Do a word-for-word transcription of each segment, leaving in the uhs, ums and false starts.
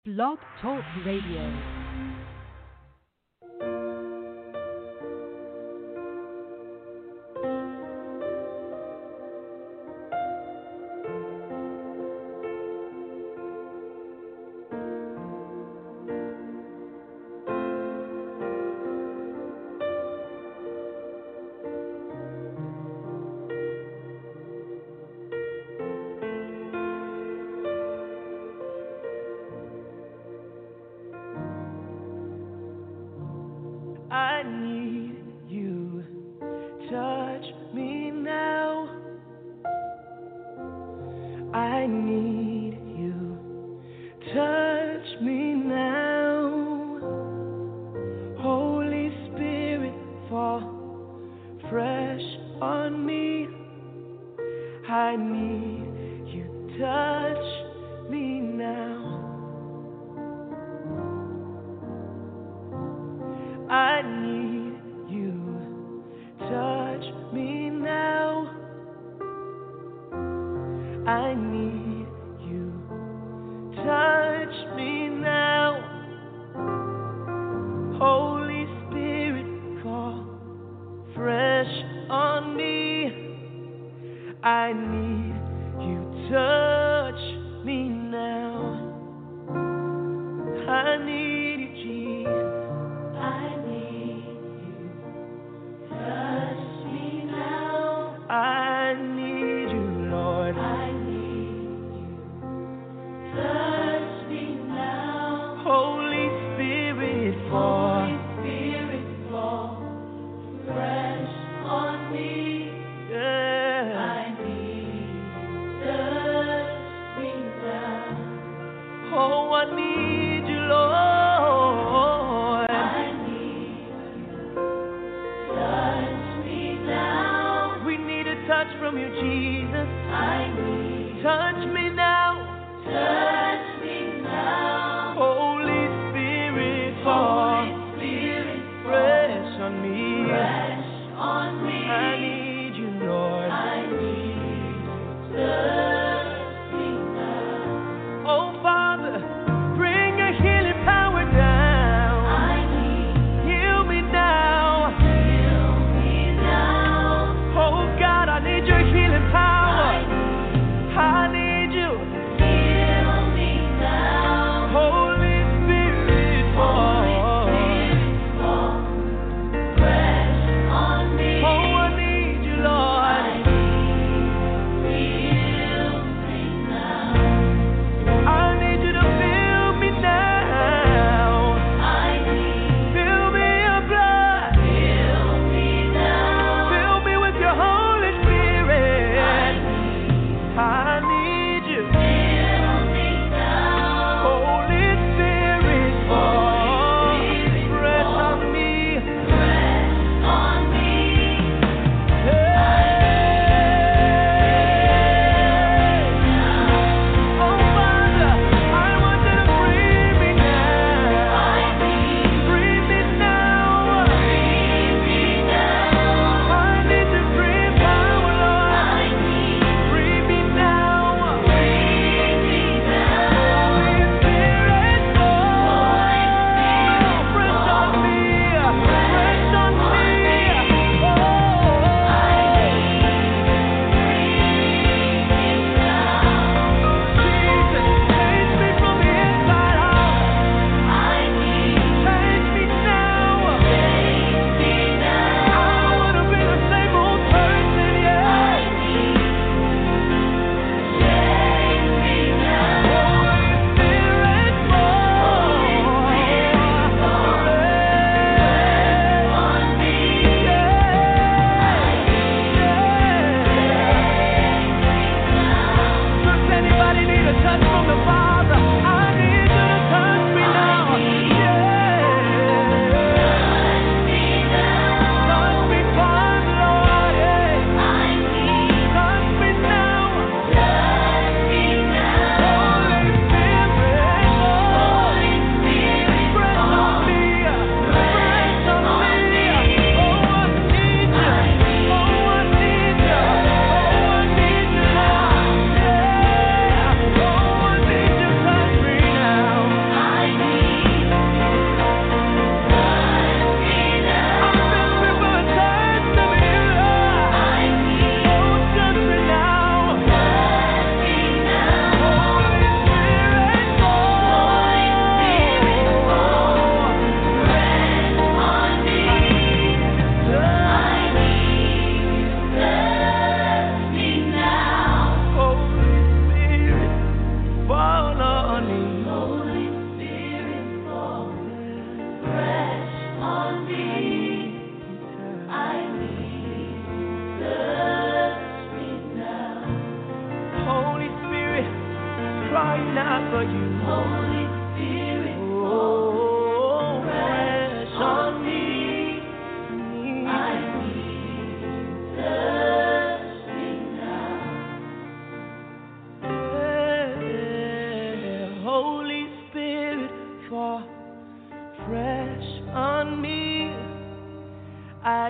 Blog Talk Radio. I need you, touch me now. I need you, touch me now. Holy Spirit, fall fresh on me. I need you, touch me now. I need you, touch me now. I need you, touch me now. Holy Spirit, fall fresh on me. I need you, touch me now. I need you, Jesus. I need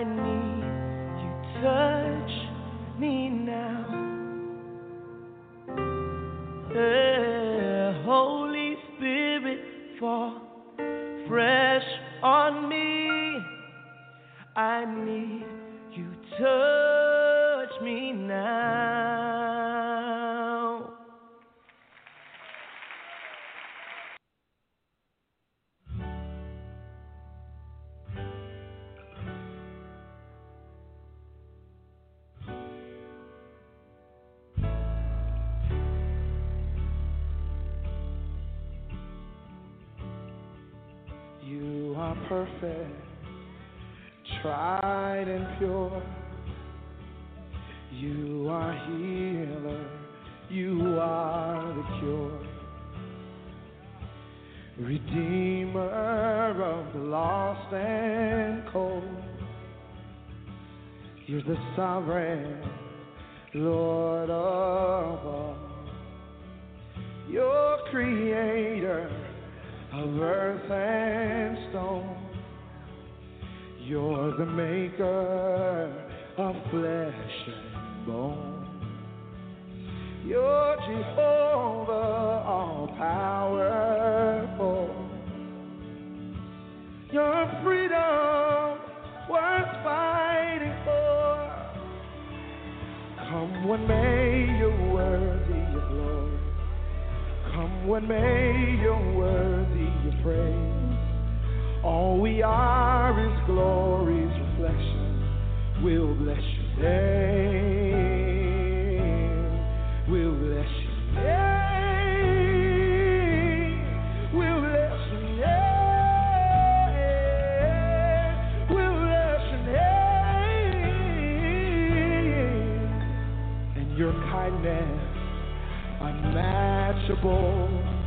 I need you, touch me now. Uh, Holy Spirit, fall fresh on me. I need you, touch me now. You are perfect, tried and pure. You are healer, you are the cure. Redeemer of the lost and cold. You're the sovereign Lord of all. You're creator of earth and stone. You're the maker of flesh and bone. You're Jehovah, all powerful. Your freedom worth fighting for. Come what may, you're worthy of glory. Come what may, you're worthy of praise. All we are is glory's reflection. We'll bless your name. We'll bless your name. We'll bless your name. We'll bless your name. And your kindness unmatchable.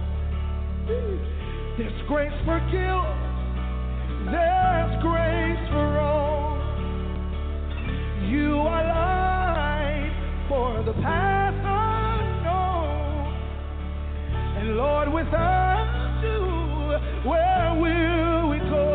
There's grace for guilt. There's grace for all. You are light for the path unknown. And Lord, without you, where will we go?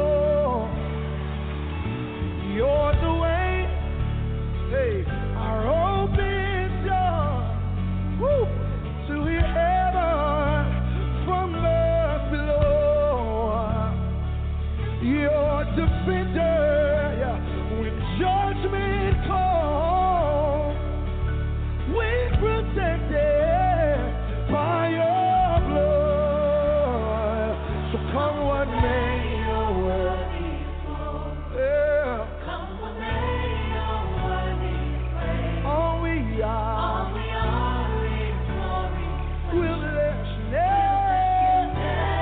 You're the way, hey, our open door. Woo! To heaven from earth below. Your defender, yeah, when judgment calls, we protected by your blood. So come what may, your worthy flow. Yeah. Come what may, your worthy praise. All we are, all we are is glory. We'll bless your name.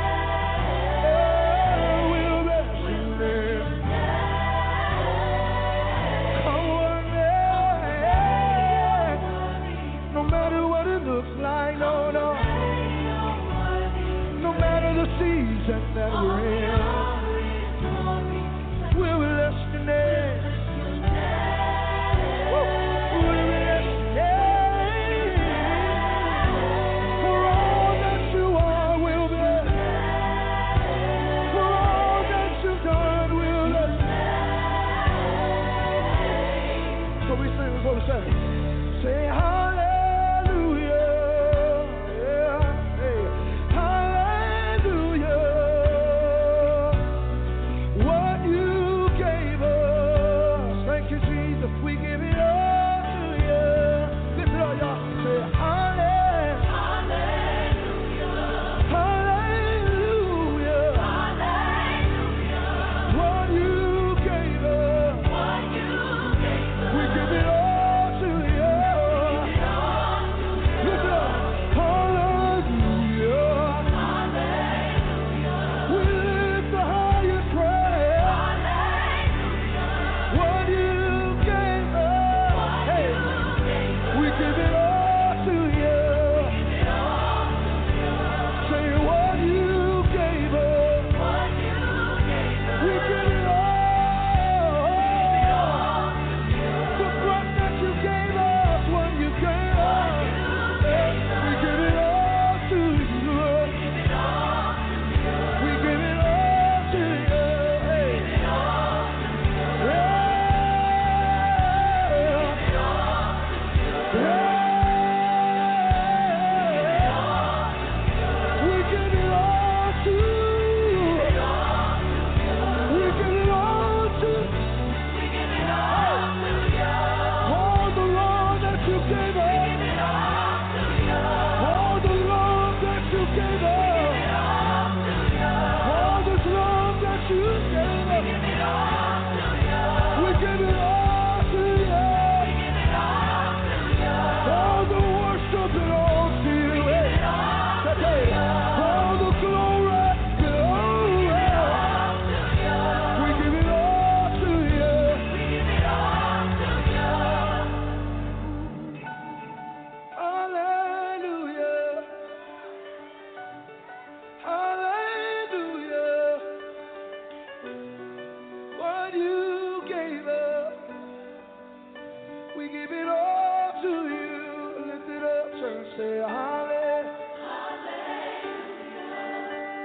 We'll bless your name. Come what may. No matter what it looks like, no, no. No matter the season that we're in, we'll bless your name. Woo. We'll bless your name. For all that you are, we'll bless. For all that you've done, we'll bless. So we sing, that's what we say. Say hallelujah. Yeah. Hey. Hallelujah.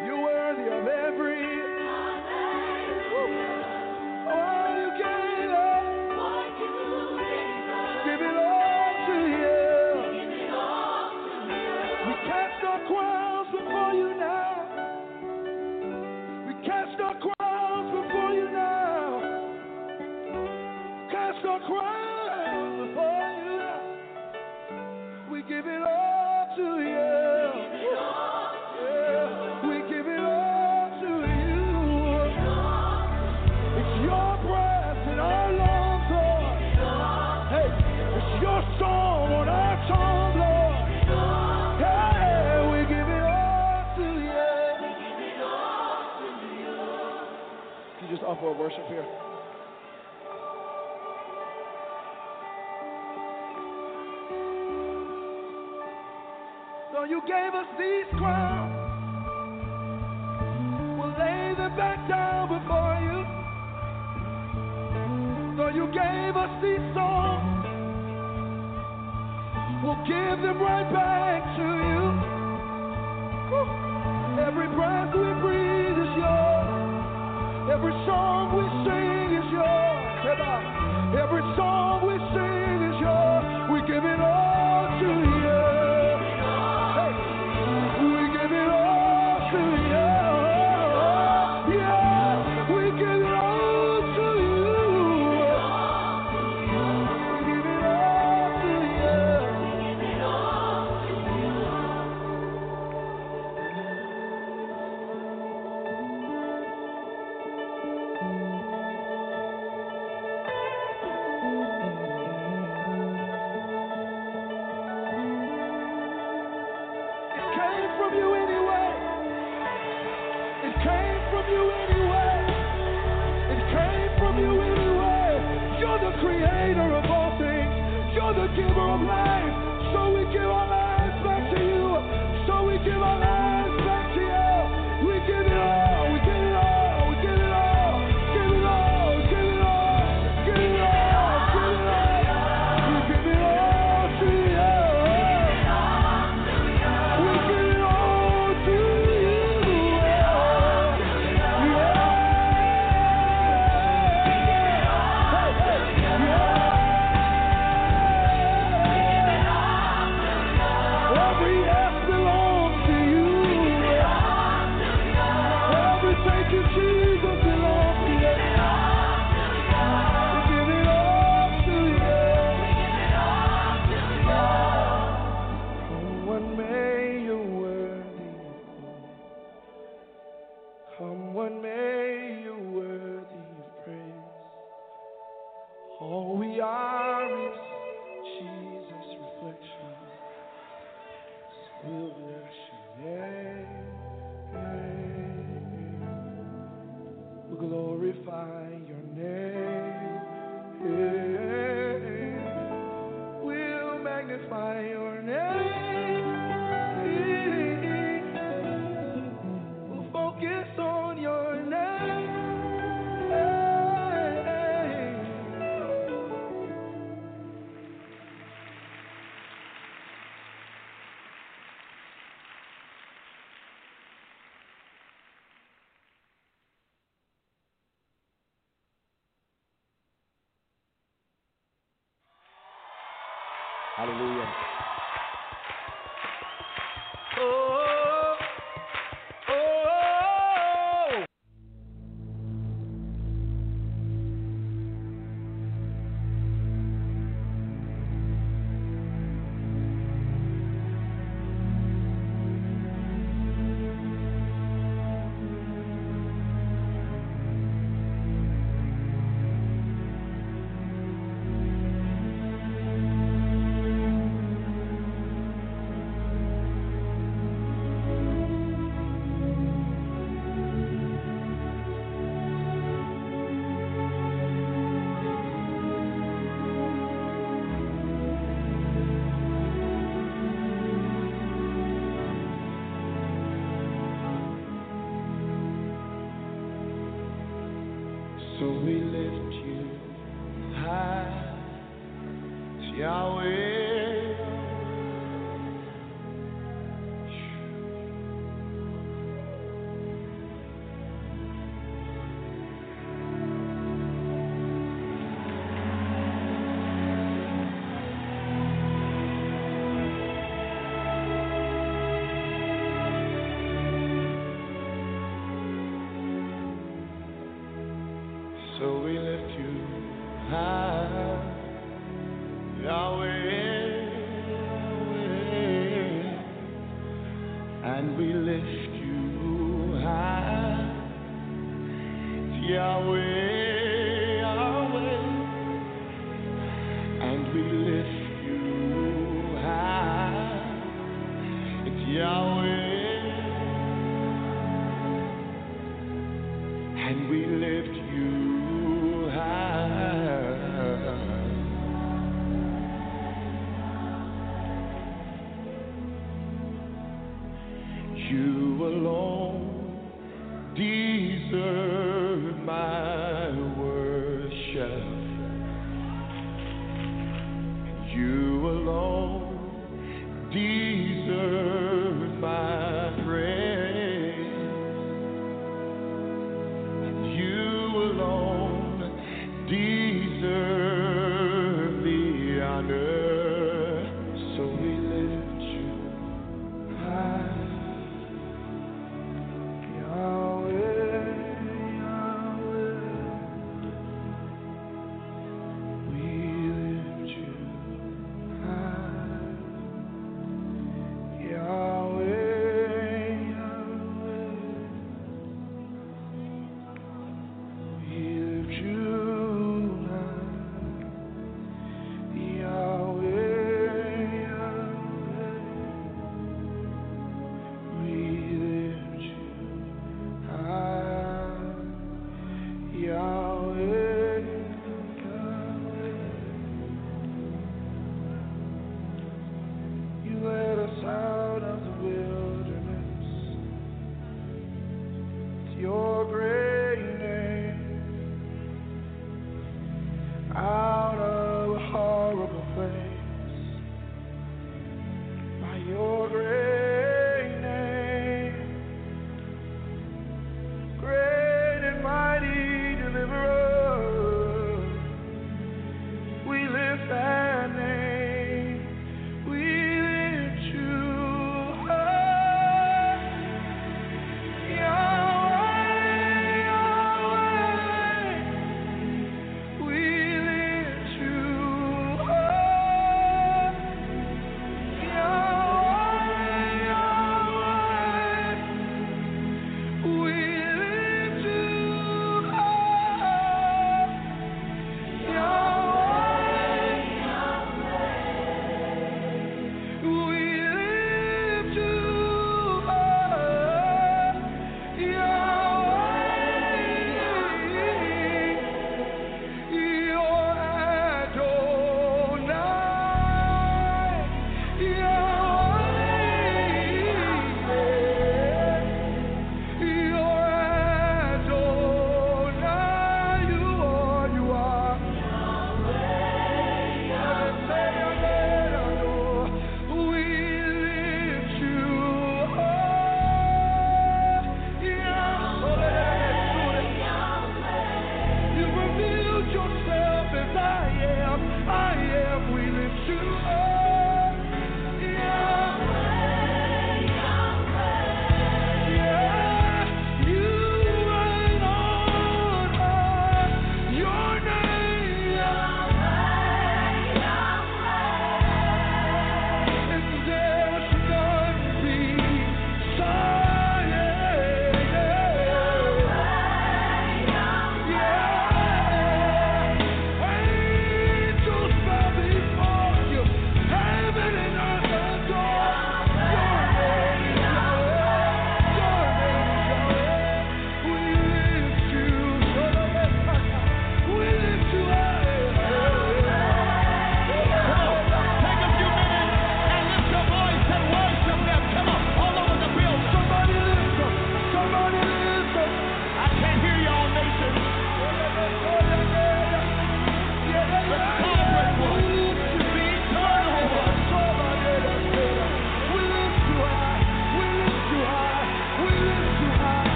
You're worthy of every. Oh, you gave us. Give it all to you. We cast our crowns before you now. We cast our crowns before you now. Cast our crowns before you now. We give it all to you. Yeah, we give it all to you. It's your breath in our lungs, Lord. Hey, it's your song on our tongue, Lord. Hey, we give it all to you. Can you just offer a worship here? So you gave us these crowns. We'll lay them back down before you. So you gave us these songs. We'll give them right back to you. Woo. Every breath we breathe is yours. Every song we sing is yours. Every song we sing is yours. We give it all to you. Giver of life, so we give our lives back to you. So we give our lives back to you. We give it all, we give it all, we give it all, give it all, give it all, give it all, give it all. We give it all to you. We give it all to you. Glorify your name. We'll magnify your name. We'll focus on your name. Hallelujah. Oh, oh, oh. So we lift you high, Yahweh. So we lift you high, Yahweh, Yahweh, and we lift you high, Yahweh, Yahweh, and we lift you high, it's Yahweh, and we lift you high. You alone deserve my worship. You alone deserve my praise. You alone deserve the honor. So we lift you high. Yahweh,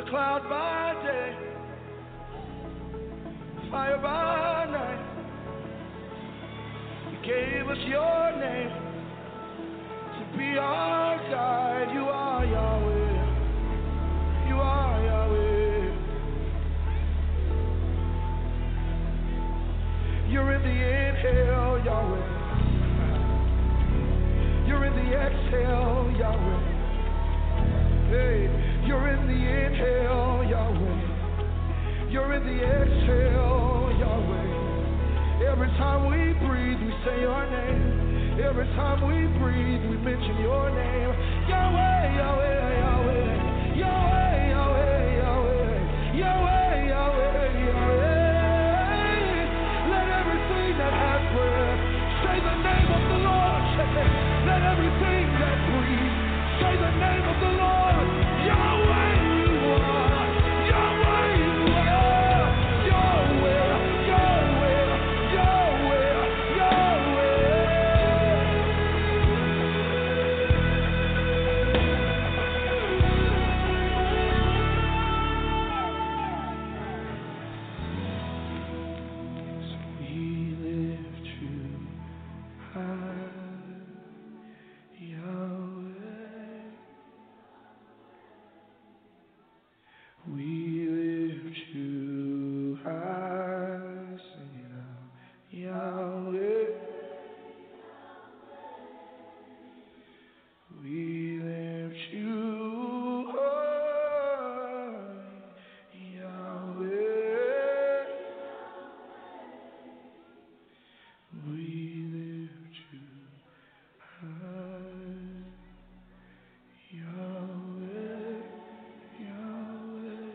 cloud by day, fire by night. You gave us your name to be our guide. You are Yahweh. You are Yahweh. You're in the inhale, Yahweh. You're in the exhale, Yahweh. Hey, you're in the inhale, Yahweh. You're in the exhale, Yahweh. Every time we breathe, we say your name. Every time we breathe, we mention your name. Yahweh, Yahweh, Yahweh. Yahweh, Yahweh, Yahweh. Yahweh, Yahweh, Yahweh. Let everything that has breath say the name of the Lord. Let everything that breathes say the name of the Lord. Yahweh, you are. Yahweh, you are. Yahweh, Yahweh, Yahweh, Yahweh. So we lift you high, Yahweh. We lift you high, sing it out, Yahweh. We lift you high, Yahweh. We lift you high, Yahweh, Yahweh.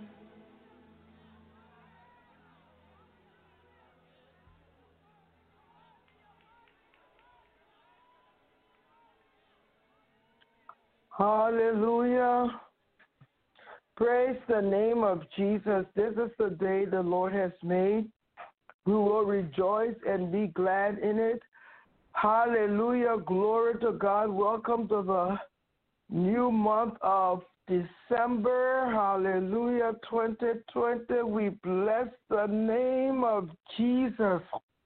Hallelujah. Praise the name of Jesus. This is the day the Lord has made. We will rejoice and be glad in it. Hallelujah. Glory to God. Welcome to the new month of December. Hallelujah. twenty twenty. We bless the name of Jesus.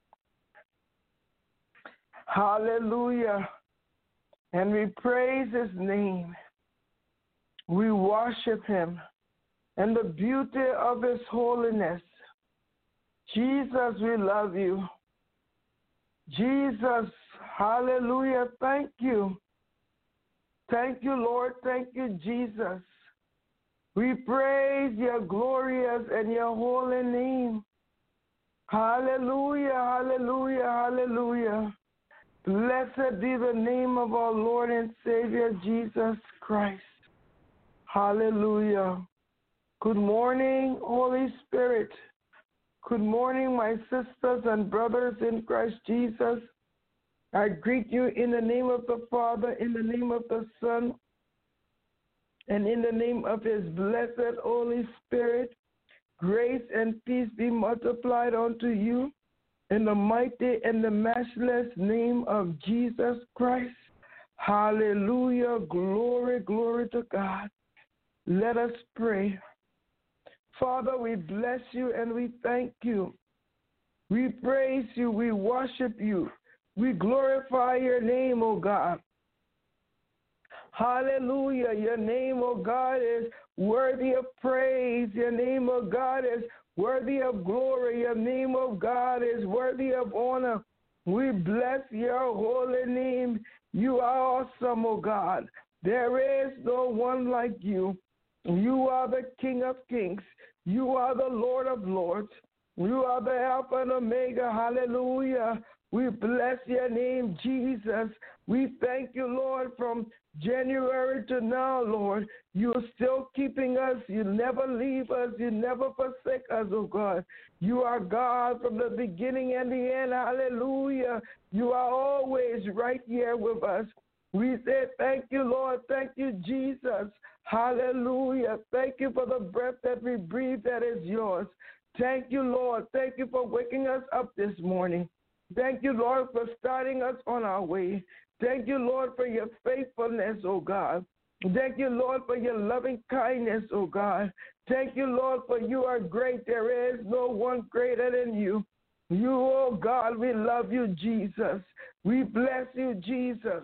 Hallelujah. And we praise his name. We worship him and the beauty of his holiness. Jesus, we love you. Jesus, hallelujah, thank you. Thank you, Lord. Thank you, Jesus. We praise your glorious and your holy name. Hallelujah, hallelujah, hallelujah. Blessed be the name of our Lord and Savior, Jesus Christ. Hallelujah. Good morning, Holy Spirit. Good morning, my sisters and brothers in Christ Jesus. I greet you in the name of the Father, in the name of the Son, and in the name of his blessed Holy Spirit. Grace and peace be multiplied unto you in the mighty and the matchless name of Jesus Christ. Hallelujah. Glory, glory to God. Let us pray. Father, we bless you and we thank you. We praise you. We worship you. We glorify your name, O God. Hallelujah. Your name, O God, is worthy of praise. Your name, O God, is worthy of glory. Your name, O God, is worthy of honor. We bless your holy name. You are awesome, O God. There is no one like you. You are the King of kings. You are the Lord of lords. You are the Alpha and Omega. Hallelujah. We bless your name, Jesus. We thank you, Lord, from January to now, Lord. You're still keeping us. You never leave us. You never forsake us, oh God. You are God from the beginning and the end. Hallelujah. You are always right here with us. We say thank you, Lord. Thank you, Jesus. Hallelujah. Thank you for the breath that we breathe that is yours. Thank you, Lord. Thank you for waking us up this morning. Thank you, Lord, for starting us on our way. Thank you, Lord, for your faithfulness, oh God. Thank you, Lord, for your loving kindness, oh God. Thank you, Lord, for you are great. There is no one greater than you. You, oh God, we love you, Jesus. We bless you, Jesus.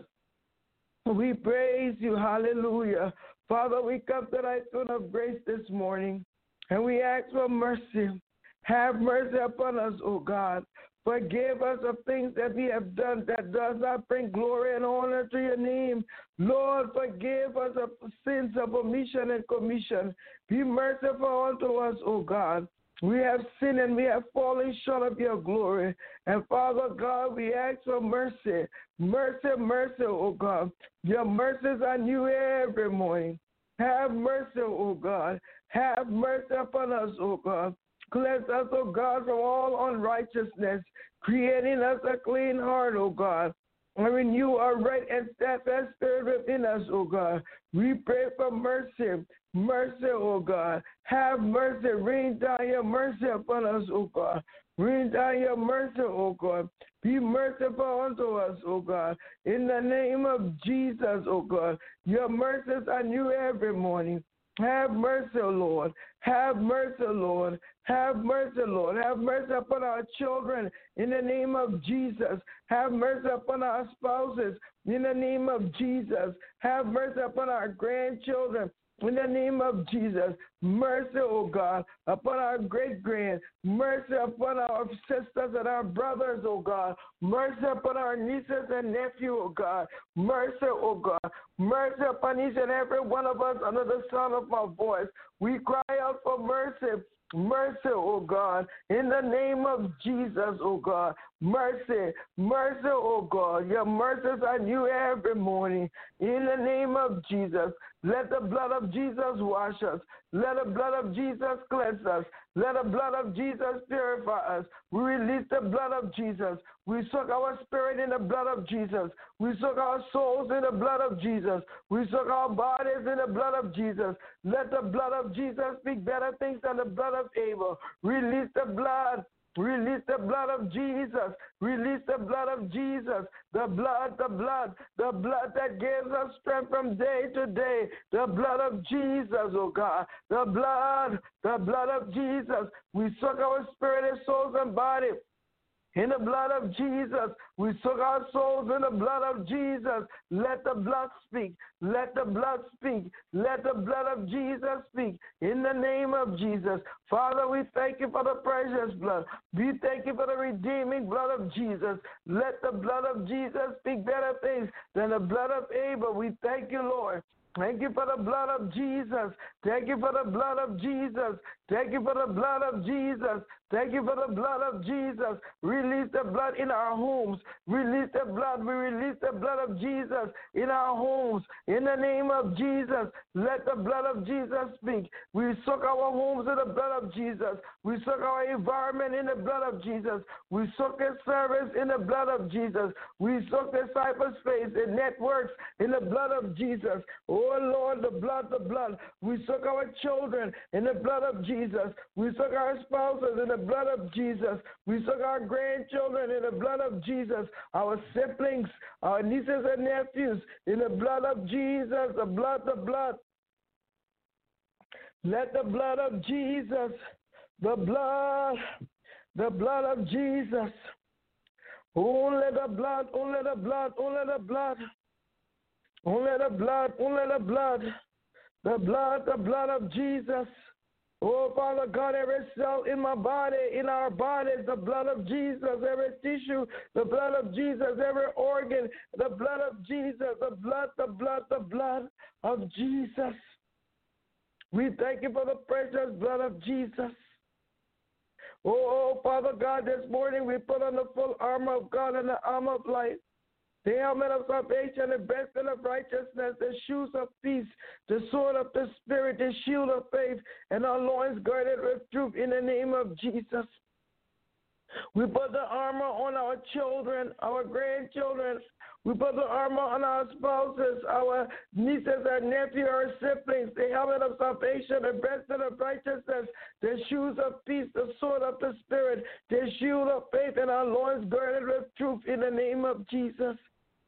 We praise you, hallelujah. Father, we come to thy throne of grace this morning, and we ask for mercy. Have mercy upon us, O God. Forgive us of things that we have done that does not bring glory and honor to your name. Lord, forgive us of sins of omission and commission. Be merciful unto us, O God. We have sinned and we have fallen short of your glory. And Father God, we ask for mercy. Mercy, mercy, O God. Your mercies are new every morning. Have mercy, O God. Have mercy upon us, O God. Cleanse us, O God, from all unrighteousness, creating us a clean heart, O God. And renew our right and steadfast spirit within us, O God. We pray for mercy. Mercy, O God. Have mercy. Rain down your mercy upon us, O God. Rain down your mercy, O God. Be merciful unto us, O God. In the name of Jesus, O God. Your mercies are new every morning. Have mercy, Lord. Have mercy, Lord. Have mercy, Lord. Have mercy upon our children in the name of Jesus. Have mercy upon our spouses in the name of Jesus. Have mercy upon our grandchildren in the name of Jesus. Mercy, O God, upon our great-grand. Mercy upon our sisters and our brothers, O God. Mercy upon our nieces and nephews, O God. Mercy, O God. Mercy upon each and every one of us under the sound of my voice. We cry out for mercy. Mercy, O God, in the name of Jesus, O God. Mercy, mercy, O God. Your mercies are new every morning. In the name of Jesus, let the blood of Jesus wash us. Let the blood of Jesus cleanse us. Let the blood of Jesus purify us. We release the blood of Jesus. We soak our spirit in the blood of Jesus. We soak our souls in the blood of Jesus. We soak our bodies in the blood of Jesus. Let the blood of Jesus speak better things than the blood of Abel. Release the blood. Release the blood of Jesus. Release the blood of Jesus. The blood, the blood, the blood that gives us strength from day to day. The blood of Jesus, oh God. The blood, the blood of Jesus. We soak our spirit and souls and body in the blood of Jesus. We soak our souls in the blood of Jesus. Let the blood speak. Let the blood speak. Let the blood of Jesus speak. In the name of Jesus. Father, we thank you for the precious blood. We thank you for the redeeming blood of Jesus. Let the blood of Jesus speak better things than the blood of Abel. We thank you, Lord. Thank you for the blood of Jesus. Thank you for the blood of Jesus. Thank you for the blood of Jesus. Thank you for the blood of Jesus. Release the blood in our homes. Release the blood. We release the blood of Jesus in our homes. In the name of Jesus, let the blood of Jesus speak. We soak our homes in the blood of Jesus. We soak our environment in the blood of Jesus. We soak the service in the blood of Jesus. We soak the cyberspace and networks in the blood of Jesus. Oh Lord, the blood, the blood. We soak our children in the blood of Jesus. We soak our spouses in the blood of Jesus. We soak our grandchildren in the blood of Jesus. Our siblings, our nieces and nephews in the blood of Jesus. The blood, the blood. Let the blood of Jesus, the blood, the blood of Jesus. Only the blood, only the blood, only the blood. Only the blood, only the blood. The blood, the blood of Jesus. Oh, Father God, every cell in my body, in our bodies, the blood of Jesus, every tissue, the blood of Jesus, every organ, the blood of Jesus, the blood, the blood, the blood of Jesus. We thank you for the precious blood of Jesus. Oh, Father God, this morning we put on the full armor of God and the armor of light. The helmet of salvation, the breastplate of righteousness, the shoes of peace, the sword of the Spirit, the shield of faith, and our loins girded with truth in the name of Jesus. We put the armor on our children, our grandchildren. We put the armor on our spouses, our nieces, our nephews, our siblings, the helmet of salvation, the breastplate of righteousness, the shoes of peace, the sword of the Spirit, the shield of faith, and our loins girded with truth in the name of Jesus.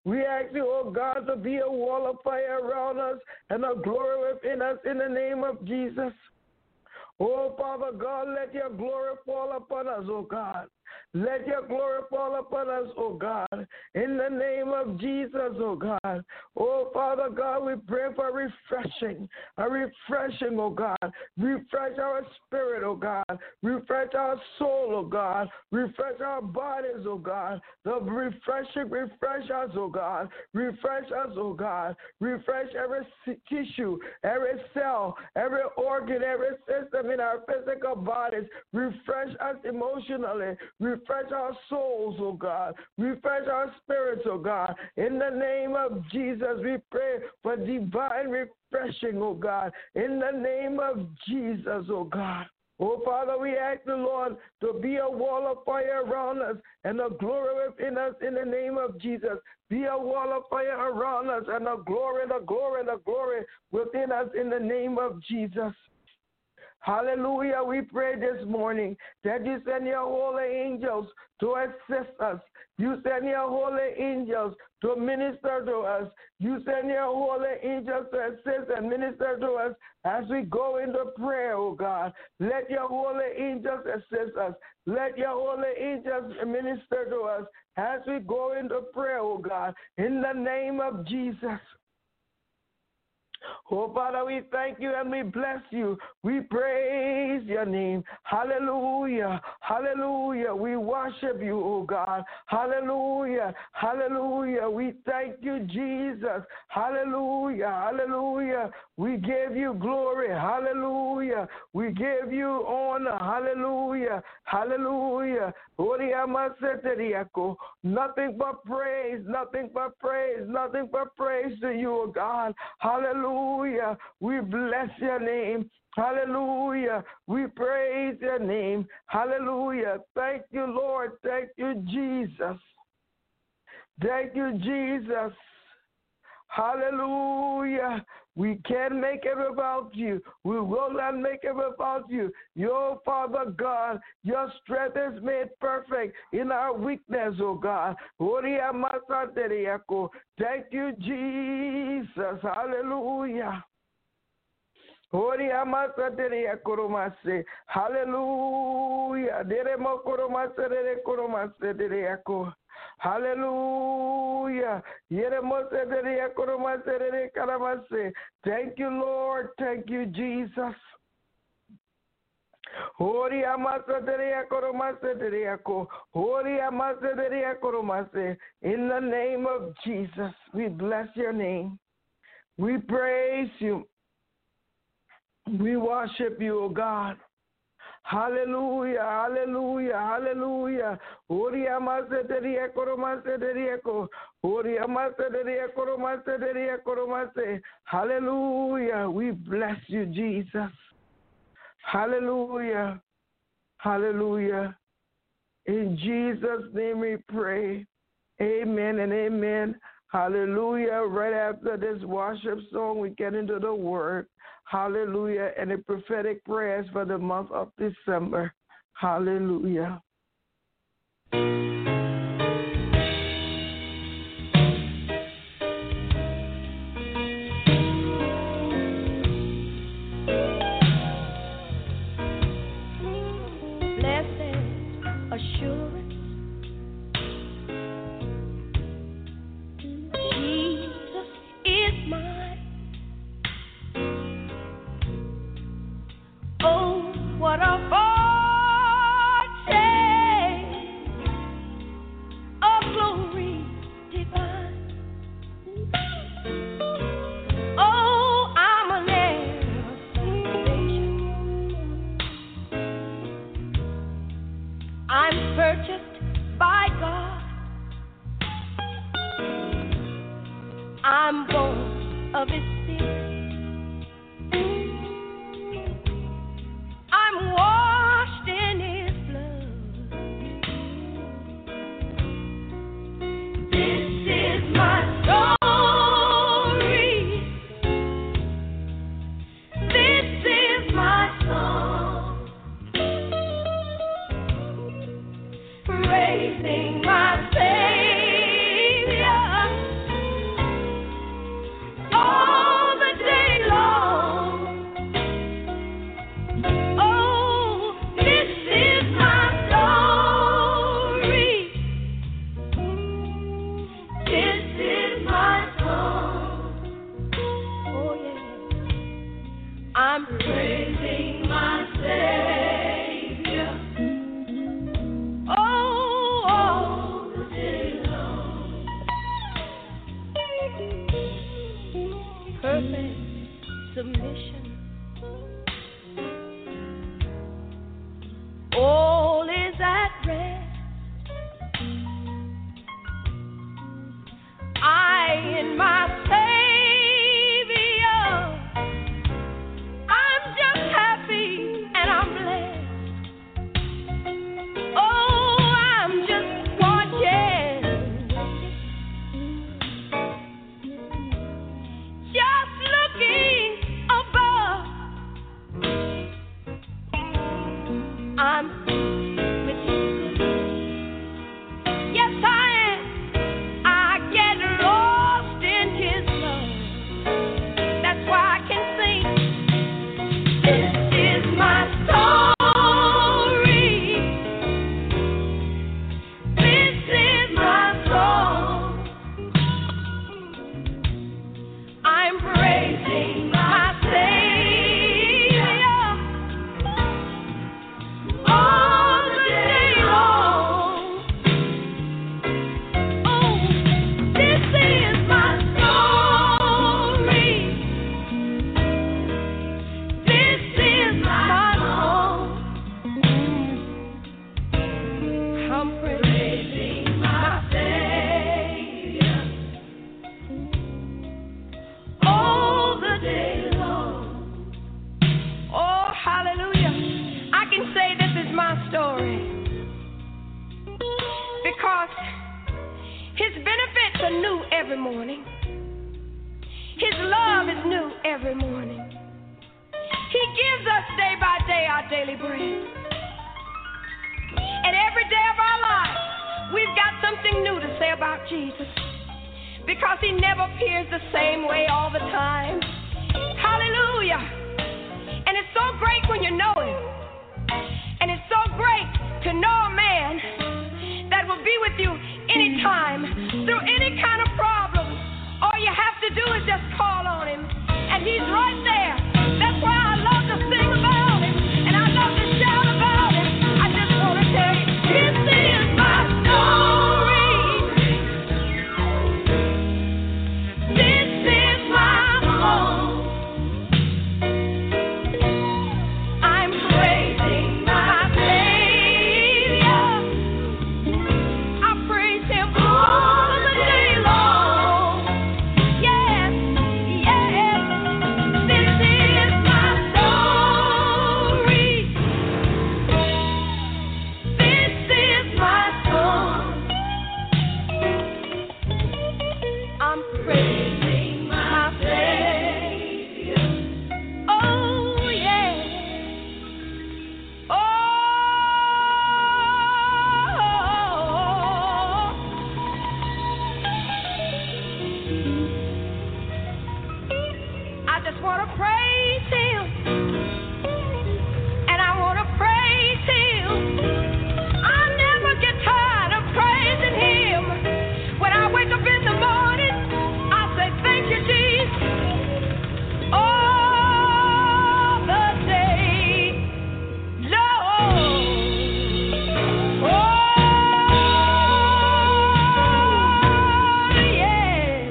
We ask you, oh God, to be a wall of fire around us and a glory within us in the name of Jesus. Oh, Father God, let your glory fall upon us, oh God. Let your glory fall upon us, oh God, in the name of Jesus, oh God. Oh, Father God, we pray for refreshing, a refreshing, oh God. Refresh our spirit, oh God. Refresh our soul, oh God. Refresh our bodies, oh God. The refreshing, refresh us, oh God. Refresh us, oh God. Refresh every tissue, every cell, every organ, every system in our physical bodies. Refresh us emotionally. Refresh our souls, oh God. Refresh our spirits, oh God. In the name of Jesus, we pray for divine refreshing, oh God. In the name of Jesus, oh God. Oh, Father, we ask the Lord to be a wall of fire around us and a glory within us in the name of Jesus. Be a wall of fire around us and a glory, the glory, the glory within us in the name of Jesus. Hallelujah. We pray this morning that you send your holy angels to assist us. You send your holy angels to minister to us. You send your holy angels to assist and minister to us as we go into prayer, oh God. Let your holy angels assist us. Let your holy angels minister to us as we go into prayer, oh God, in the name of Jesus. Oh, Father, we thank you and we bless you. We praise your name. Hallelujah. Hallelujah. We worship you, oh God. Hallelujah. Hallelujah. We thank you, Jesus. Hallelujah. Hallelujah. We give you glory. Hallelujah. We give you honor. Hallelujah. Hallelujah. Nothing but praise. Nothing but praise. Nothing but praise to you, oh God. Hallelujah. We bless your name. Hallelujah. We praise your name. Hallelujah. Thank you, Lord. Thank you, Jesus. Thank you, Jesus. Hallelujah. We can't make it without you. We will not make it without you. Your Father God, your strength is made perfect in our weakness, oh God. Thank you, Jesus. Hallelujah. Hallelujah. Hallelujah. Thank you, Lord. Thank you, Jesus. In the name of Jesus, we bless your name. We praise you. We worship you, O God. Hallelujah, hallelujah, hallelujah. Oria maseteria koromaseteriako. Oria maseteria koromaseteria koromase. Hallelujah. We bless you, Jesus. Hallelujah. Hallelujah. In Jesus' name we pray. Amen and amen. Hallelujah. Right after this worship song, we get into the word. Hallelujah. And the prophetic prayers for the month of December. Hallelujah. Blessed assurance, Jesus is mine. Oh, what a foretaste of glory divine. Oh, I'm an heir of salvation. I'm purchased by God. I'm born of His Spirit. I'm washed in His blood. This is my story. This is my song. Praising my Savior new every morning. His love is new every morning. He gives us day by day our daily bread. And every day of our lives, we've got something new to say about Jesus, because he never appears the same way all the time. Hallelujah. And it's so great when you know him. And it's so great to know a man that will be with you anytime, through any kind of problem. All you have to do is just call on him, and he's right there. That's why I love to sing about him, and I love to shout about him. I just want to tell you, this is my story. This is my song. I'm praising my Savior. I praise him all the day long. Yes, yes. This is my story. This is my song. I'm praising my Savior. Oh, yeah. Oh, I just want to praise him, and I want to praise him. I never get tired of praising him. When I wake up in the morning, I say, thank you, Jesus, all the day long. Oh, yeah.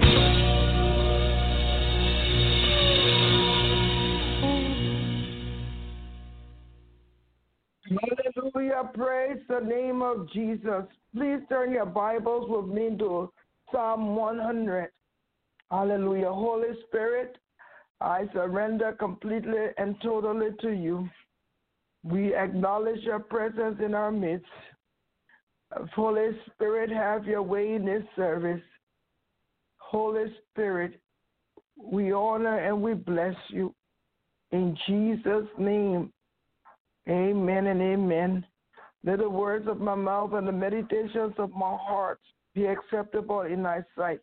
Hallelujah. Praise the name of Jesus. Please turn your Bibles with me to Psalm one hundred. Hallelujah. Holy Spirit, I surrender completely and totally to you. We acknowledge your presence in our midst. Holy Spirit, have your way in this service. Holy Spirit, we honor and we bless you. In Jesus' name, amen and amen. Let the words of my mouth and the meditations of my heart be acceptable in thy sight.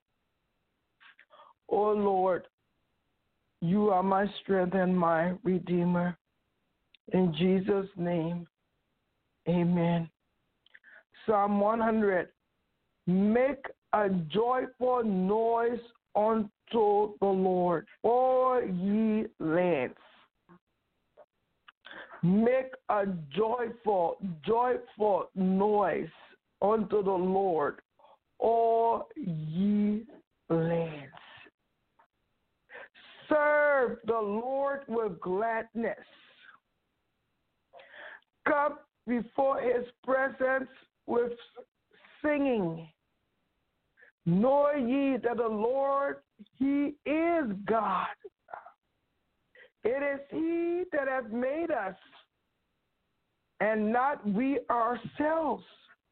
O Lord, you are my strength and my Redeemer. In Jesus' name, amen. Psalm one hundred. Make a joyful noise unto the Lord, all ye lands. Make a joyful, joyful noise unto the Lord, all ye lands. Serve the Lord with gladness. Come before his presence with singing. Know ye that the Lord, he is God. It is he that hath made us, and not we ourselves.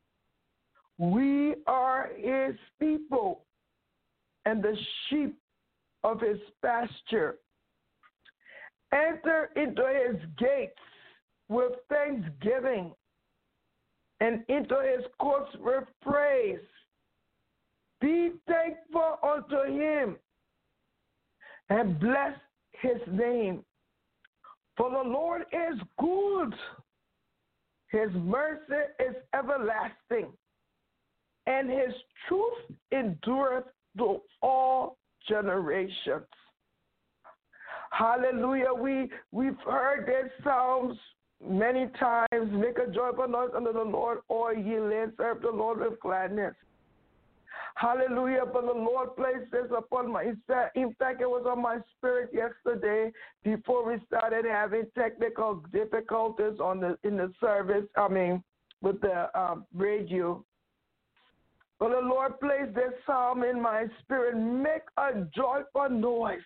We are his people, and the sheep of his pasture. Enter into his gates with thanksgiving, and into his courts with praise. Be thankful unto him, and bless his name. For the Lord is good. His mercy is everlasting, and his truth endureth to all generations. Hallelujah. We, we've heard these psalms many times. Make a joyful noise unto the Lord, all ye lands. Serve the Lord with gladness. Hallelujah. But the Lord placed this upon my, in fact, it was on my spirit yesterday before we started having technical difficulties on the in the service, I mean, with the um, radio. But the Lord placed this psalm in my spirit. Make a joyful noise.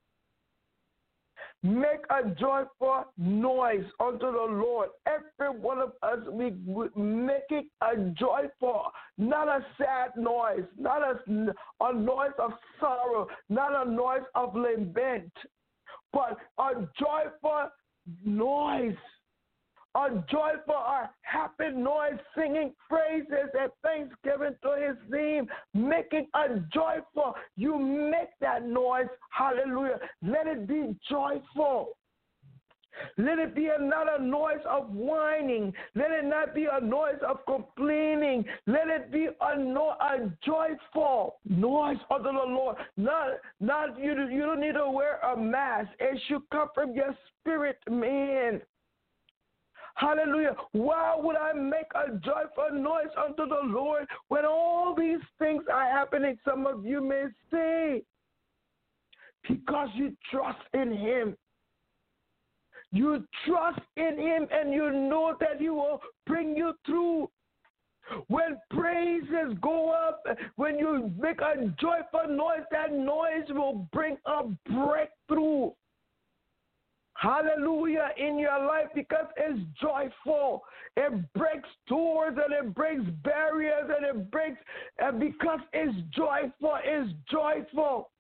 Make a joyful noise unto the Lord. Every one of us, we making a joyful not a sad noise, not a, a noise of sorrow, not a noise of lament, but a joyful noise, a joyful, a happy noise, singing praises and thanksgiving to his name, making a joyful. You make that noise, hallelujah. Let it be joyful. Let it be not a noise of whining. Let it not be a noise of complaining. Let it be a, no, a joyful noise unto the Lord. Not, not you, you don't need to wear a mask. It should come from your spirit, man. Hallelujah. Why would I make a joyful noise unto the Lord when all these things are happening? Some of you may say, because you trust in him. You trust in him and you know that he will bring you through. When praises go up, when you make a joyful noise, that noise will bring a breakthrough. Hallelujah in your life, because it's joyful. It breaks doors and it breaks barriers and it breaks, and because it's joyful, it's joyful.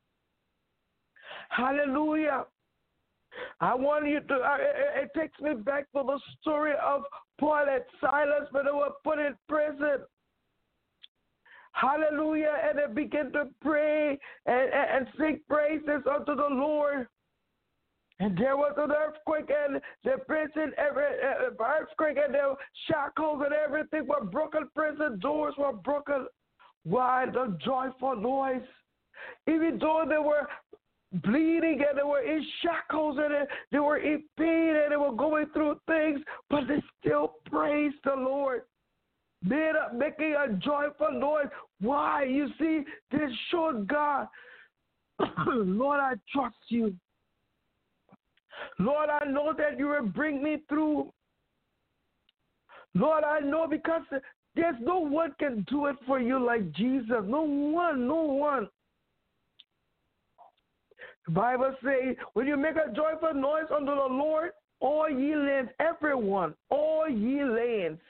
Hallelujah. I want you to, uh, it, it takes me back to the story of Paul and Silas when they were put in prison. Hallelujah. And they began to pray and, and, and sing praises unto the Lord. And there was an earthquake and the prison, every, uh, earthquake and the shackles and everything were broken. Prison doors were broken. Why? The joyful noise. Even though they were bleeding and they were in shackles and they were in pain and they were going through things, but they still praised the Lord. Made up, making a joyful noise. Why? You see, they showed God, Lord, I trust you. Lord, I know that you will bring me through. Lord, I know, because there's no one can do it for you like Jesus. No one, no one. The Bible says, when you make a joyful noise unto the Lord, all ye lands, everyone, all ye lands.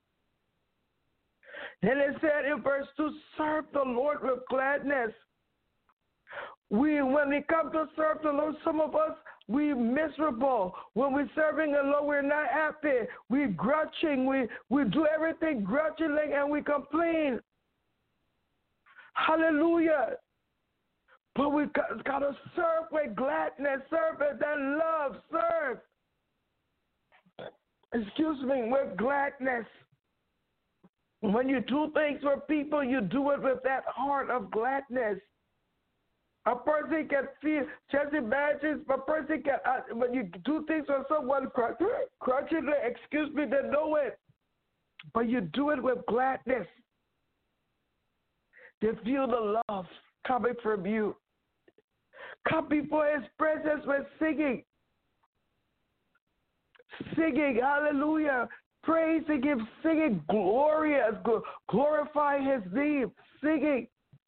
Then it said in verse two, serve the Lord with gladness. We, when we come to serve the Lord, some of us, we miserable. When we're serving the Lord, we're not happy. We're grudging. We, we do everything grudgingly and we complain. Hallelujah. But we got, got to serve with gladness, serve with that love, serve. Excuse me, with gladness. When you do things for people, you do it with that heart of gladness. A person can feel, just imagine, a person can, uh, when you do things for someone, grudgingly, excuse me, they know it. But you do it with gladness. They feel the love coming from you. Come before his presence with singing. Singing, hallelujah. Praising him, singing glorious, glorifying his name, singing.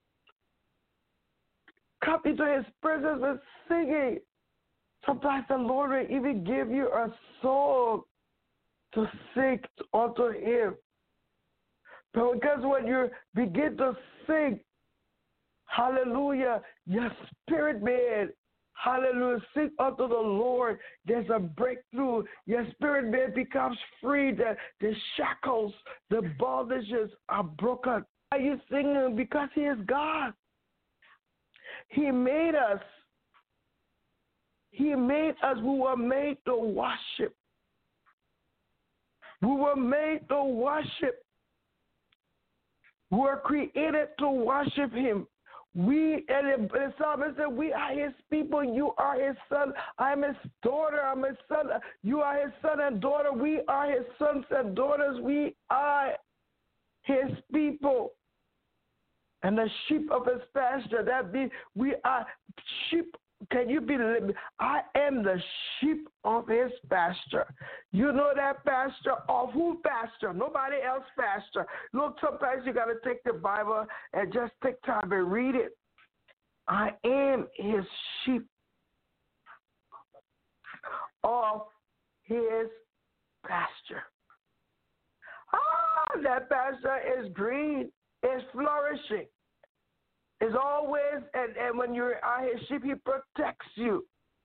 Come into his presence with singing. Sometimes the Lord will even give you a song to sing unto him. But because when you begin to sing, hallelujah, your spirit man, hallelujah, sing unto the Lord. There's a breakthrough. Your spirit man becomes free. The, the shackles, the bondages are broken. Are you singing? Because he is God. He made us. He made us. We were made to worship. We were made to worship. We were created to worship him. We, and the psalmist said, we are his people. You are his son. I am his daughter. I'm his son. You are his son and daughter. We are his sons and daughters. We are his people. And the sheep of his pasture. That means we are sheep. Can you believe? I am the sheep of his pasture. You know that pasture? Of who pasture? Nobody else pasture. Look, sometimes you got to take the Bible and just take time and read it. I am his sheep of his pasture. Ah, that pasture is green, is flourishing. Is always, and, and when you're out his sheep, he protects you.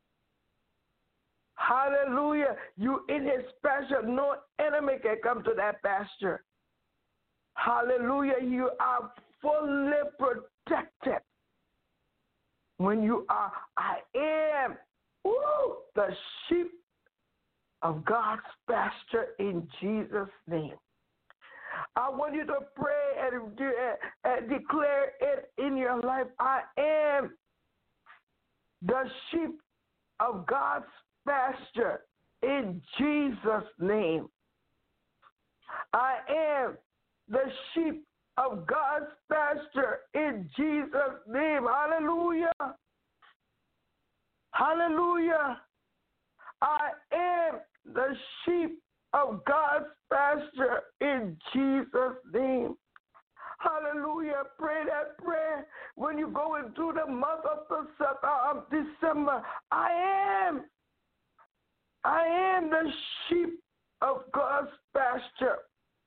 Hallelujah. You in his pasture, no enemy can come to that pasture. Hallelujah. You are fully protected. When you are, I am, woo, the sheep of God's pasture in Jesus' name. I want you to pray and, and declare it in your life. I am the sheep of God's pasture in Jesus' name. I am the sheep of God's pasture in Jesus' name. Hallelujah. Hallelujah. I am the sheep of God's pasture in Jesus' name. Hallelujah. Pray that prayer when you go into the month of, the, of December. I am. I am the sheep of God's pasture.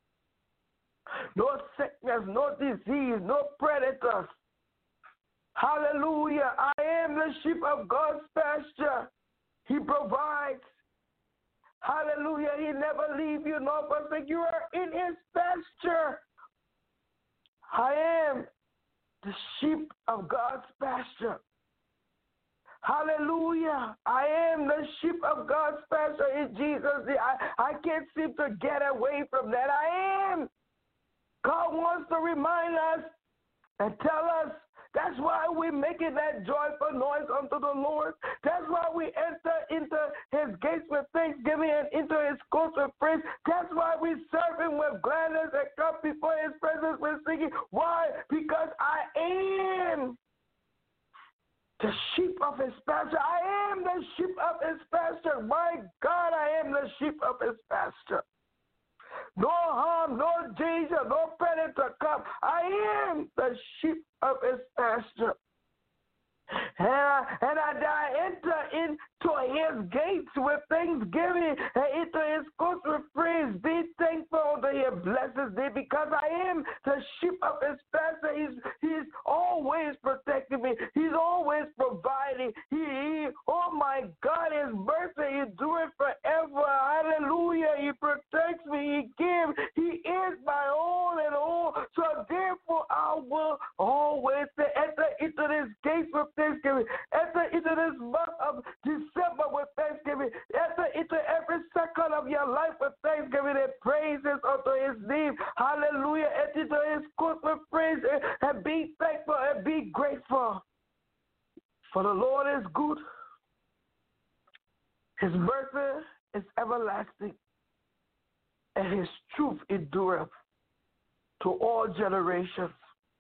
No sickness, no disease, no predators. Hallelujah. I am the sheep of God's pasture. He provides. Hallelujah. He never leave you nor forsake you. You are in his pasture. I am the sheep of God's pasture. Hallelujah. I am the sheep of God's pasture in Jesus' name. I, I can't seem to get away from that. I am. God wants to remind us and tell us. That's why we're making that joyful noise unto the Lord. That's why we enter into his gates with thanksgiving and into his courts with praise. That's why we serve him with gladness and come before his presence with singing. Why? Because I am the sheep of his pasture. I am the sheep of his pasture. My God, I am the sheep of his pasture. No harm, no danger, no predator come. I am the sheep of his pasture. And I, and I, I enter into his gates with thanksgiving and into his courts with praise. Be thankful that he blesses thee because I am the sheep of his pasture. He's, he's always protecting me. He's always providing. He, he, oh my God, his mercy, he do it forever. Hallelujah. He protects me. He gives. He is my all and all. So therefore I will always enter into this gates with thanksgiving. Enter into this month of December with thanksgiving. Enter into every second of your life with thanksgiving and praises unto his name. Hallelujah. Enter into his court with praise and, and be thankful and be grateful. For the Lord is good. His mercy is everlasting. And his truth endureth to all generations.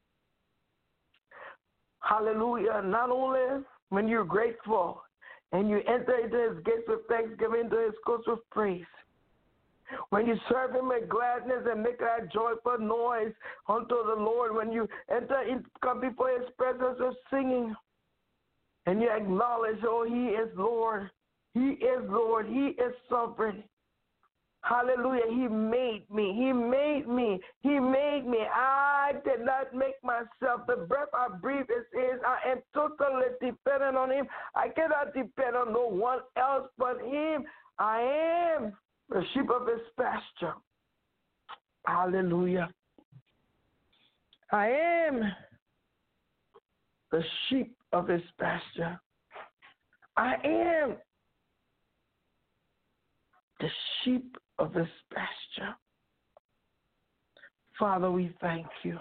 Hallelujah. Not only when you're grateful and you enter into his gates with thanksgiving, into his courts with praise. When you serve him with gladness and make that joyful noise unto the Lord. When you enter in, come before his presence with singing. And you acknowledge, oh, he is Lord. He is Lord. He is sovereign. Hallelujah. He made me. He made me. He made me. I did not make myself. The breath I breathe is his. I am totally dependent on him. I cannot depend on no one else but him. I am the sheep of his pasture. Hallelujah. I am the sheep of his pasture. I am the sheep of his pasture. Father, we thank you.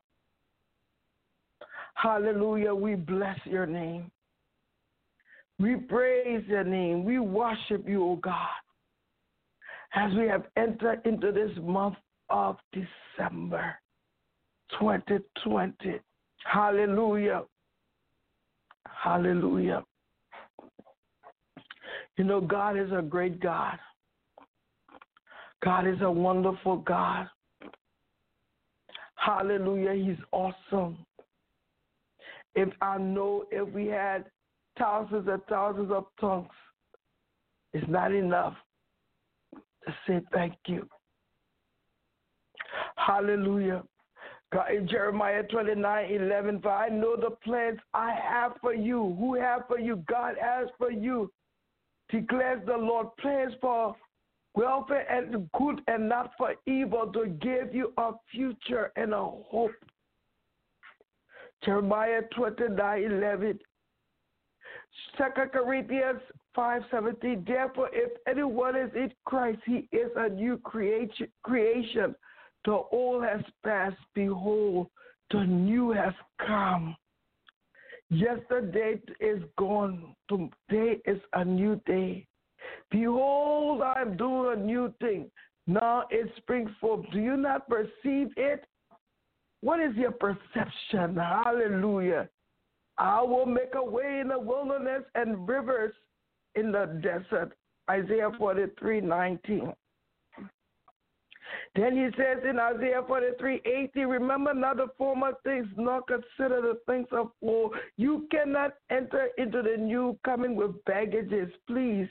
Hallelujah. We bless your name. We praise your name. We worship you, O God, as we have entered into this month of December twenty twenty. Hallelujah. Hallelujah. You know, God is a great God. God is a wonderful God. Hallelujah. He's awesome. If I know if we had thousands and thousands of tongues, it's not enough to say thank you. Hallelujah. God, in Jeremiah twenty-nine eleven, for I know the plans I have for you. Who have for you? God has for you. Declares the Lord, plans for welfare and good and not for evil, to give you a future and a hope. Jeremiah twenty-nine eleven. Second Corinthians five seventeen. Therefore, if anyone is in Christ, he is a new creation. creation. The old has passed, behold, the new has come. Yesterday is gone, today is a new day. Behold, I am doing a new thing. Now it springs forth. Do you not perceive it? What is your perception? Hallelujah. I will make a way in the wilderness and rivers in the desert. Isaiah forty-three nineteen. Then he says in Isaiah forty-three eighteen, remember not the former things, nor consider the things of old. You cannot enter into the new coming with baggages, please.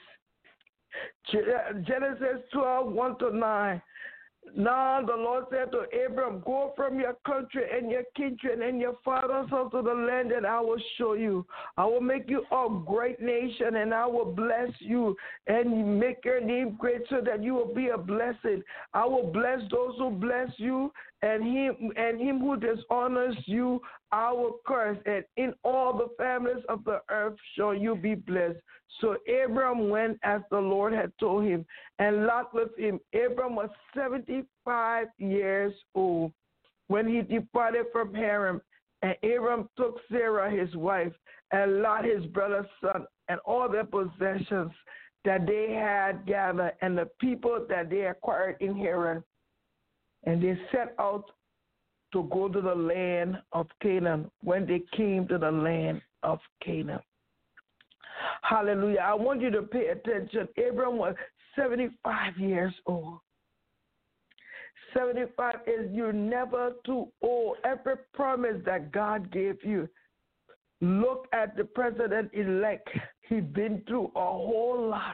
Genesis twelve, one to nine. Now the Lord said to Abram, go from your country and your kindred and your father's house to the land that I will show you. I will make you a great nation, and I will bless you and make your name great so that you will be a blessing. I will bless those who bless you, and him and him who dishonors you I will curse, and in all the families of the earth shall you be blessed. So Abram went as the Lord had told him, and Lot with him. Abram was seventy-five years old when he departed from Haran, and Abram took Sarah his wife, and Lot his brother's son, and all their possessions that they had gathered, and the people that they acquired in Haran. And they set out to go to the land of Canaan when they came to the land of Canaan. Hallelujah. I want you to pay attention. Abram was seventy-five years old. seventy-five is you're never too old. Every promise that God gave you. Look at the president-elect. He's been through a whole lot.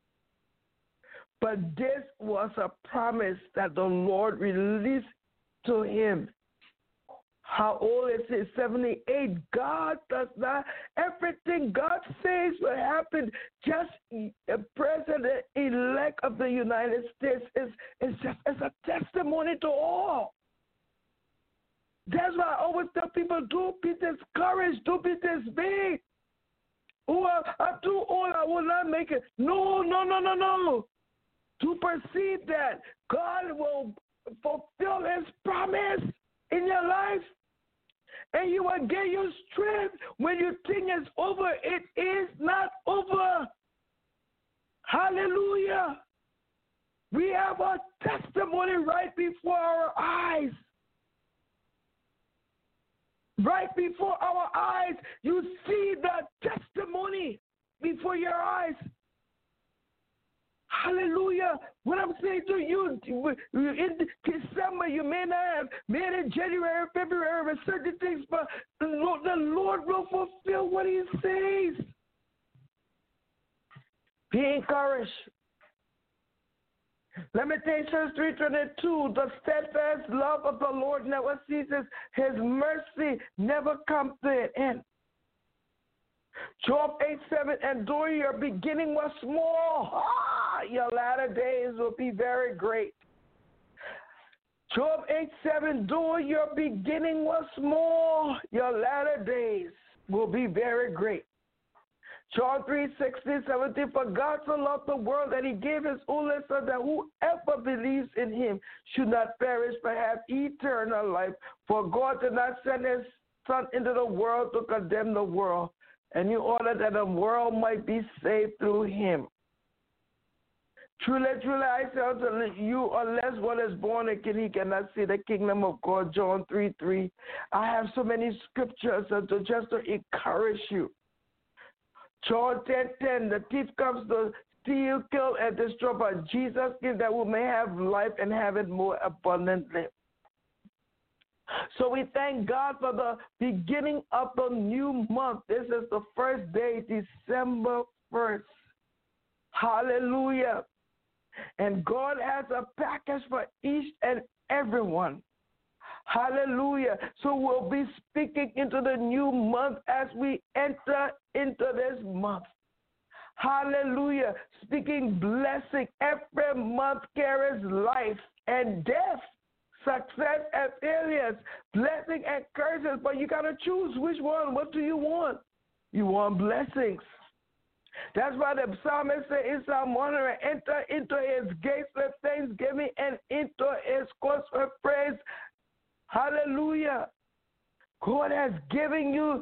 But this was a promise that the Lord released to him. How old is he? seventy-eight. God does not, everything God says will happen. Just a president-elect of the United States is, is just as a testimony to all. That's why I always tell people, don't be discouraged, don't be dismayed. Oh, I'm too old, I will not make it. No, no, no, no, no. To perceive that God will fulfill his promise in your life, and you will get your strength when you think it's over. It is not over. Hallelujah. We have a testimony right before our eyes. Right before our eyes, you see the testimony before your eyes. Hallelujah. What I'm saying to you, in December, you may not have made it January, February, with certain things, but the Lord, the Lord will fulfill what he says. Be encouraged. Lamentations three twenty-two, the steadfast love of the Lord never ceases. His mercy never comes to an end. Job eight seven, and though your beginning was small, ah, your latter days will be very great. Job eight seven, though your beginning was small, your latter days will be very great. John three sixteen, seventeen, for God so loved the world that he gave his only son, that whoever believes in him should not perish but have eternal life. For God did not send his son into the world to condemn the world, and in order that the world might be saved through him. Truly, truly, I say unto you, unless one is born again, he cannot see the kingdom of God. John three three. I have so many scriptures to just to encourage you. John ten ten, the thief comes to steal, kill, and destroy, but Jesus gives that we may have life and have it more abundantly. So we thank God for the beginning of the new month. This is the first day, December first. Hallelujah. And God has a package for each and everyone. Hallelujah. So we'll be speaking into the new month as we enter into this month. Hallelujah. Speaking blessing. Every month carries life and death, success and failures, blessing and curses. But you got to choose which one. What do you want? You want blessings. That's why the psalmist said in Psalm one hundred, enter into his gates with thanksgiving and into his courts with praise. Hallelujah. God has given you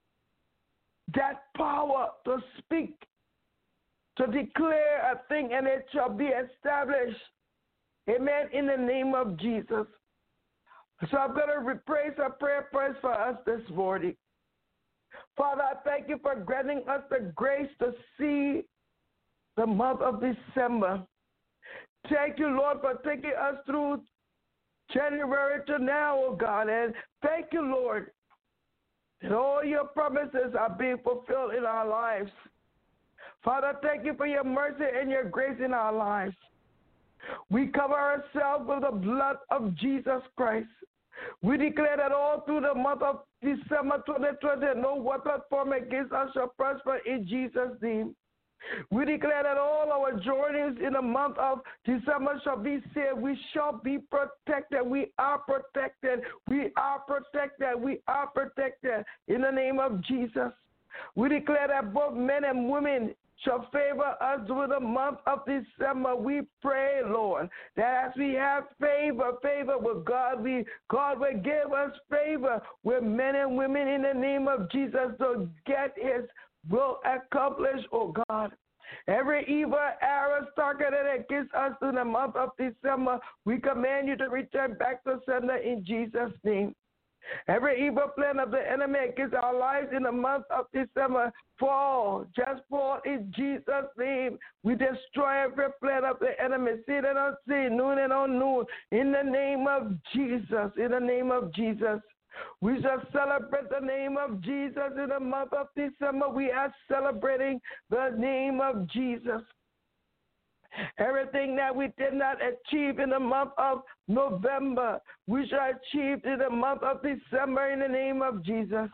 that power to speak, to declare a thing, and it shall be established. Amen. In the name of Jesus. So I'm going to praise a prayer first for us this morning. Father, I thank you for granting us the grace to see the month of December. Thank you, Lord, for taking us through January to now, oh God. And thank you, Lord, that all your promises are being fulfilled in our lives. Father, thank you for your mercy and your grace in our lives. We cover ourselves with the blood of Jesus Christ. We declare that all through the month of December twenty twenty, no weapon formed against us shall prosper in Jesus' name. We declare that all our journeys in the month of December shall be saved. We shall be protected. We are protected. We are protected. We are protected in the name of Jesus. We declare that both men and women shall favor us through the month of December. We pray, Lord, that as we have favor, favor with God, we, God will give us favor with men and women in the name of Jesus to get his will accomplished, oh God. Every evil arrow targeted against us in the month of December, we command you to return back to sender in Jesus' name. Every evil plan of the enemy against our lives in the month of December, fall, just fall in Jesus' name. We destroy every plan of the enemy, seen and unseen, noon and unknown, in the name of Jesus, in the name of Jesus. We shall celebrate the name of Jesus in the month of December. We are celebrating the name of Jesus. Everything that we did not achieve in the month of November, we shall achieve in the month of December in the name of Jesus.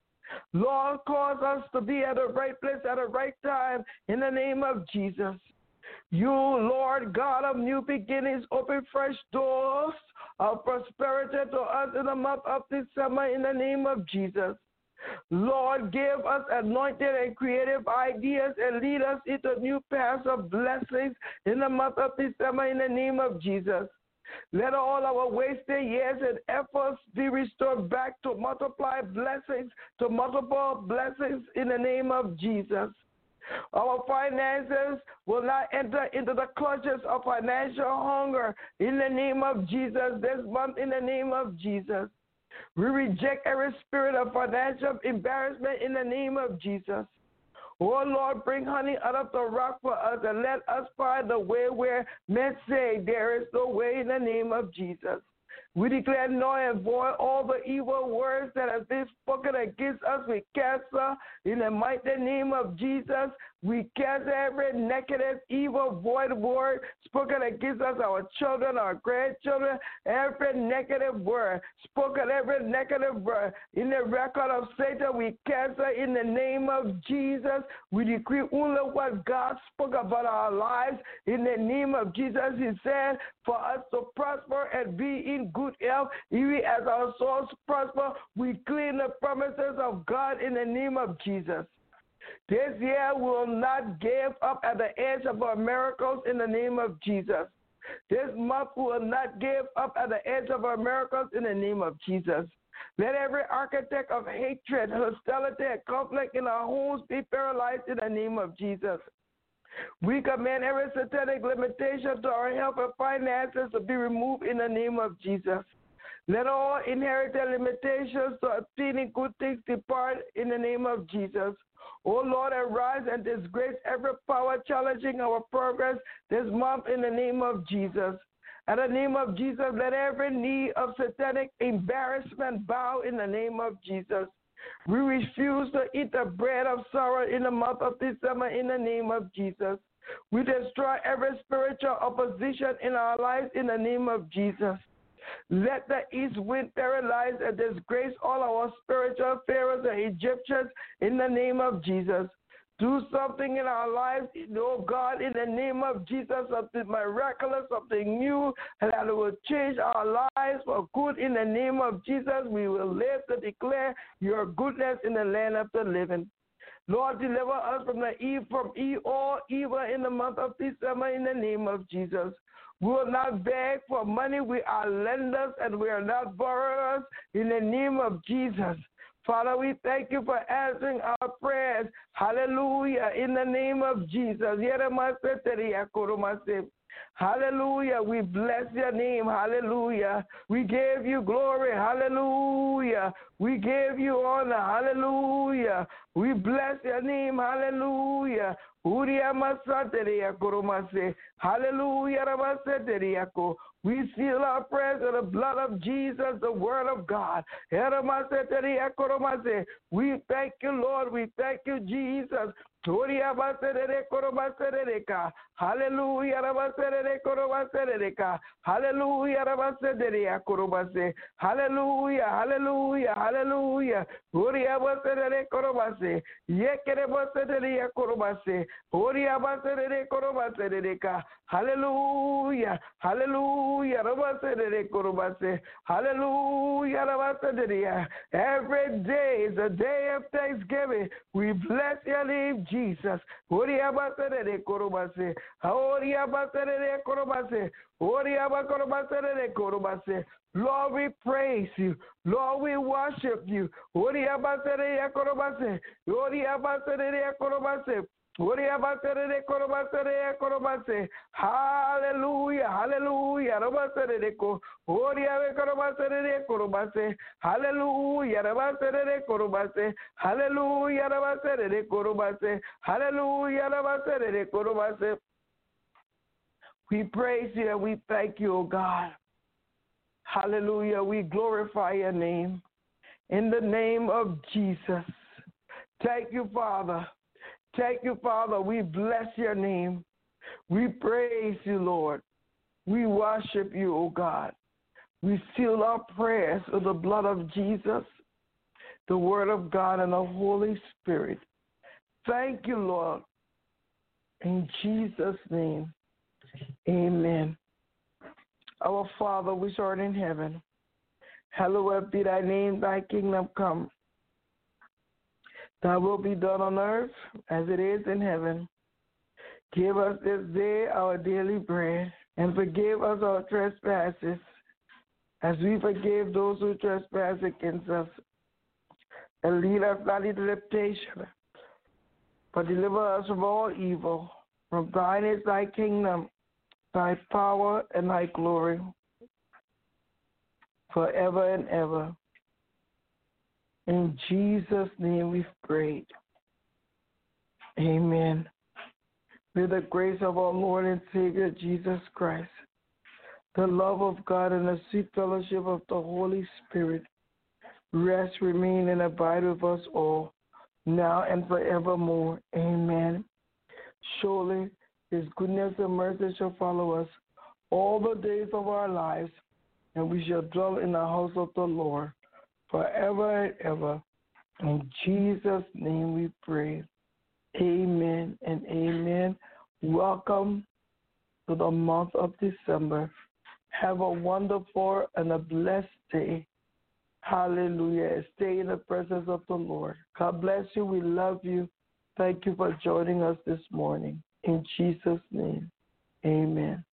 Lord, cause us to be at the right place at the right time in the name of Jesus. You, Lord God of new beginnings, open fresh doors of prosperity to us in the month of December in the name of Jesus. Lord, give us anointed and creative ideas and lead us into new paths of blessings in the month of December in the name of Jesus. Let all our wasted years and efforts be restored back to multiply blessings, to multiple blessings in the name of Jesus. Our finances will not enter into the clutches of financial hunger in the name of Jesus this month in the name of Jesus. We reject every spirit of financial embarrassment in the name of Jesus. Oh, Lord, bring honey out of the rock for us and let us find the way where men say there is no way in the name of Jesus. We declare null and void all the evil words that have been spoken against us. We cancel in the mighty name of Jesus. We cancel every negative, evil, void word spoken against us, our children, our grandchildren, every negative word spoken, every negative word in the record of Satan. We cancel in the name of Jesus. We decree only what God spoke about our lives in the name of Jesus. He said for us to prosper and be in good health, even as our souls prosper. We claim the promises of God in the name of Jesus. This year we will not give up at the edge of our miracles in the name of Jesus. This month we will not give up at the edge of our miracles in the name of Jesus. Let every architect of hatred, hostility, and conflict in our homes be paralyzed in the name of Jesus. We command every satanic limitation to our health and finances to be removed in the name of Jesus. Let all inherited limitations to obtaining good things depart in the name of Jesus. O Lord, arise and disgrace every power challenging our progress this month in the name of Jesus. In the name of Jesus, let every knee of satanic embarrassment bow in the name of Jesus. We refuse to eat the bread of sorrow in the month of December in the name of Jesus. We destroy every spiritual opposition in our lives in the name of Jesus. Let the east wind paralyze and disgrace all our spiritual pharaohs and Egyptians in the name of Jesus. Do something in our lives, oh God, in the name of Jesus, something miraculous, something new, and that will change our lives for good. In the name of Jesus, we will live to declare your goodness in the land of the living. Lord, deliver us from the evil, from e- all evil in the month of December in the name of Jesus. We will not beg for money. We are lenders and we are not borrowers in the name of Jesus. Father, we thank you for answering our prayers. Hallelujah. In the name of Jesus. Hallelujah. We bless your name. Hallelujah. We give you glory. Hallelujah. We give you honor. Hallelujah. We bless your name. Hallelujah. Hallelujah. We seal our prayers in the blood of Jesus, the word of God. We thank you, Lord. We thank you, Jesus. Hallelujah. Hallelujah. Hallelujah. Hallelujah. Hallelujah. Hallelujah. Hallelujah. Hallelujah. Every day is a day of thanksgiving. We bless your name, Jesus. Lord, we praise you. Lord, we worship you. Hallelujah, hallelujah. Hallelujah, hallelujah. Hallelujah. We praise you and we thank you, O God. Hallelujah. We glorify your name. In the name of Jesus. Thank you, Father. Thank you, Father. We bless your name. We praise you, Lord. We worship you, O God. We seal our prayers with the blood of Jesus, the word of God, and the Holy Spirit. Thank you, Lord. In Jesus' name, amen. Our Father, which art in heaven, hallowed be thy name, thy kingdom come. Thy will be done on earth as it is in heaven. Give us this day our daily bread, and forgive us our trespasses, as we forgive those who trespass against us. And lead us not into temptation, but deliver us from all evil. From thine is thy kingdom, thy power, and thy glory, forever and ever. In Jesus' name we've prayed. Amen. May the grace of our Lord and Savior Jesus Christ, the love of God, and the sweet fellowship of the Holy Spirit rest, remain, and abide with us all, now and forevermore. Amen. Surely his goodness and mercy shall follow us all the days of our lives, and we shall dwell in the house of the Lord forever and ever. In Jesus' name we pray. Amen and amen. Welcome to the month of December. Have a wonderful and a blessed day. Hallelujah. Stay in the presence of the Lord. God bless you. We love you. Thank you for joining us this morning. In Jesus' name, amen.